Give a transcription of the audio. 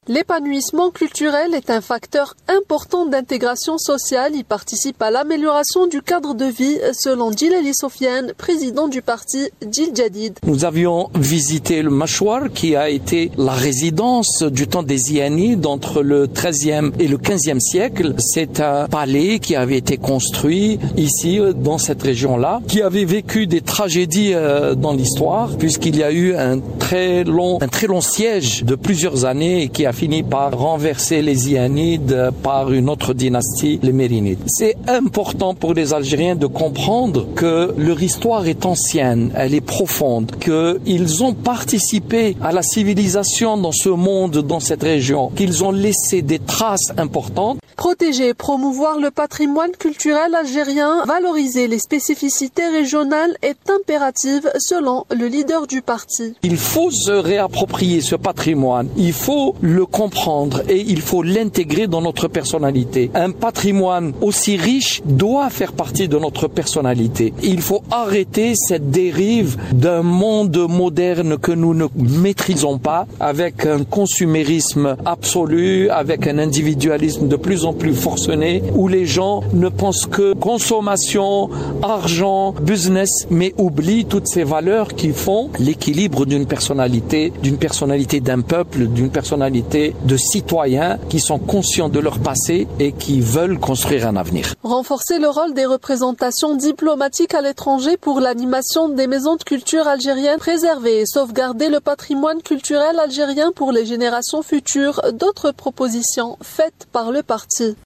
L'épanouissement culturel est un facteur important d'intégration sociale. Il participe à l'amélioration du cadre de vie, selon Djilali Sofiane, président du parti Djil Jadid. Nous avions visité le Machouar, qui a été la résidence du temps des Zianides entre le XIIIe et le XVe siècle. C'est un palais qui avait été construit ici, dans cette région-là, qui avait vécu des tragédies dans l'histoire, puisqu'il y a eu un très long siège de plusieurs années et qui a fini par renverser les Zianides par une autre dynastie, les Mérinides. C'est important pour les Algériens de comprendre que leur histoire est ancienne, elle est profonde, qu'ils ont participé à la civilisation dans ce monde, dans cette région, qu'ils ont laissé des traces importantes. Protéger et promouvoir le patrimoine culturel algérien, valoriser les spécificités régionales est impérative selon le leader du parti. Il faut se réapproprier ce patrimoine, il faut le comprendre et il faut l'intégrer dans notre personnalité. Un patrimoine aussi riche doit faire partie de notre personnalité. Il faut arrêter cette dérive d'un monde moderne que nous ne maîtrisons pas, avec un consumérisme absolu, avec un individualisme de plus en plus forcené, où les gens ne pensent que consommation, argent, business, mais oublient toutes ces valeurs qui font l'équilibre d'une personnalité d'un peuple, d'une personnalité de citoyens qui sont conscients de leur passé et qui veulent construire un avenir. Renforcer le rôle des représentations diplomatiques à l'étranger pour l'animation des maisons de culture algériennes, préserver et sauvegarder le patrimoine culturel algérien pour les générations futures, d'autres propositions faites par le parti.